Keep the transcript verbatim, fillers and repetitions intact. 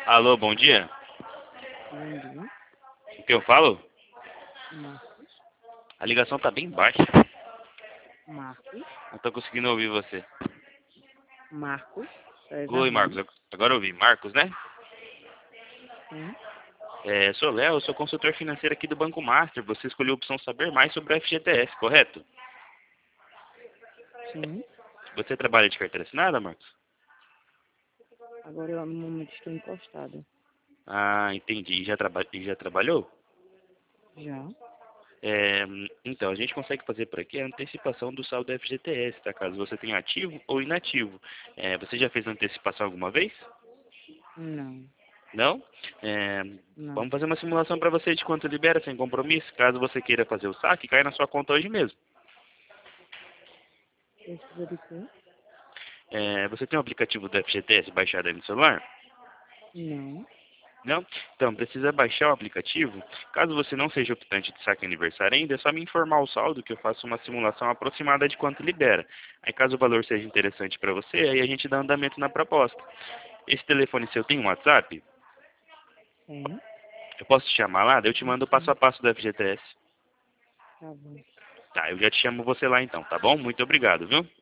Alô, bom dia. Bom dia. O que eu falo? Marcos. A ligação tá bem baixa. Marcos. Não tô conseguindo ouvir você. Marcos. César Oi, Marcos. Ramos. Agora eu ouvi. Marcos, né? Sim. É, sou Léo, sou consultor financeiro aqui do Banco Master. Você escolheu a opção saber mais sobre o F G T S, correto? Sim. Você trabalha de carteira assinada, Marcos? Agora eu no momento estou encostada. Ah, entendi. E já, traba... e já trabalhou? Já. É, então, a gente consegue fazer por aqui a antecipação do saldo F G T S, tá? Caso você tenha ativo ou inativo. É, você já fez antecipação alguma vez? Não. Não? É, Não. vamos fazer uma simulação para você de quanto libera sem compromisso. Caso você queira fazer o saque, cai na sua conta hoje mesmo. Precisa de quê? É, você tem o aplicativo do F G T S baixado aí no celular? Não. Não? Então, precisa baixar o aplicativo. Caso você não seja optante de saque aniversário ainda, é só me informar o saldo que eu faço uma simulação aproximada de quanto libera. Aí, caso o valor seja interessante para você, aí a gente dá andamento na proposta. Esse telefone seu tem um WhatsApp? Tem. Eu posso te chamar lá? Daí eu te mando o passo Sim. a passo do F G T S. Tá bom. Tá, eu já te chamo você lá então, tá bom? Muito obrigado, viu?